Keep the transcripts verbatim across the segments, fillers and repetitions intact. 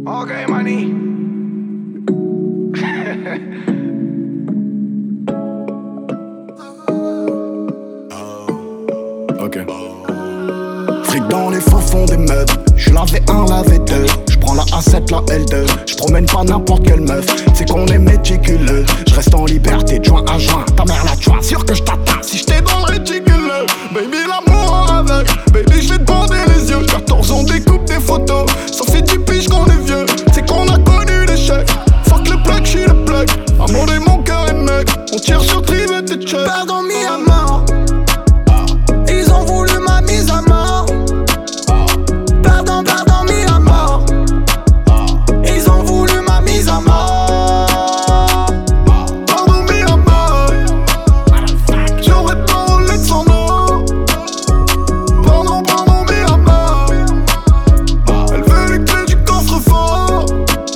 Ok, maní. Ok. Fric dans les faux fonds des meubles. J'suis lavé un, lavé deux. J'prends la A sept, la L deux. J'promène pas n'importe quelle meuf. C'est qu'on est méticuleux. J'reste en liberté de juin à juin. Ta mère la tuin, sûr que j't'atteins. Si j'étais dans le réticuleux. Baby, l'amour en aveugle. Baby, j'vais te bander les yeux. quatorze ans, découpe des photos. Ça fait dix piges qu'on est vieux. C'est qu'on a connu l'échec. Fuck le plug, j'suis le plug. Amour et mon cœur est mec. On tire sur tribet et check. Pardon, mis à mort. Ils ont voulu ma mise à mort. Pardon, pardon, mis à mort. Ils ont voulu ma mise à mort. Pardon, mis à mort. J'aurais pas roulé de son nom. Pardon, pardon, mis à mort. Elle veut les clés du coffre-fort.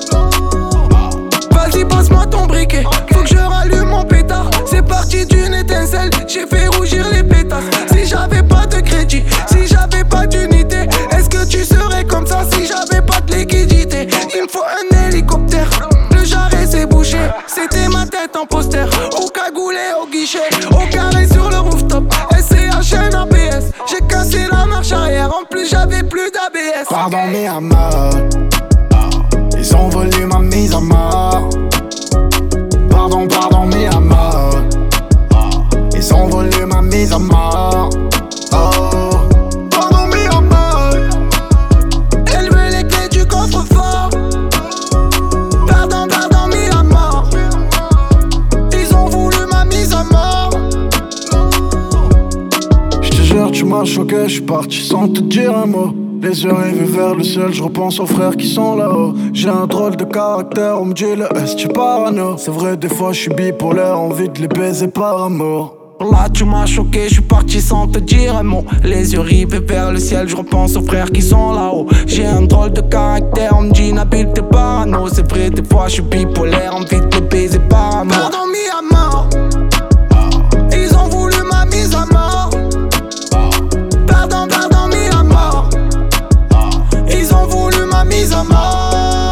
Vas-y, passe-moi ton briquet. Faut que je rallume mon pétard. C'est parti d'une étincelle. J'ai fait rougir les pétasses. Si j'avais pas de crédit, si j'avais pas d'unité, est-ce que tu serais comme ça si j'avais pas de liquidité? Il me faut un hélicoptère. Le jarret s'est bouché. C'était ma tête en poster. Au cagoulé, au guichet. Au carré sur le rooftop. S C H N A B S. J'ai cassé la marche arrière. En plus, j'avais plus d'A B S. Pardon, mais à mort. Ils ont volé ma mise à mort. Pardon, pardon, mais à mort. Ils ont volé ma mise à mort. Oh. Pardon, mais à mort. Elle veut les clés du coffre-fort. Pardon, pardon, mis à mort. Ils ont voulu ma mise à mort. J'te jure, tu m'as choqué, j'suis parti sans te dire un mot. Les yeux rivés vers le ciel, j'repense aux frères qui sont là-haut. J'ai un drôle de caractère, on me dit le S, tu parano. C'est vrai, des fois j'suis bipolaire, envie de les baiser par amour. Là tu m'as choqué, je suis parti sans te dire un mot. Les yeux rivés vers le ciel, je repense aux frères qui sont là-haut. J'ai un drôle de caractère, on me dit Nabil t'es parano. C'est vrai, des fois je suis bipolaire, envie de les baiser par amour. Pardon, mis à mort. Ils ont voulu ma mise à mort. Pardon, pardon, mis à mort. Ils ont voulu ma mise à mort.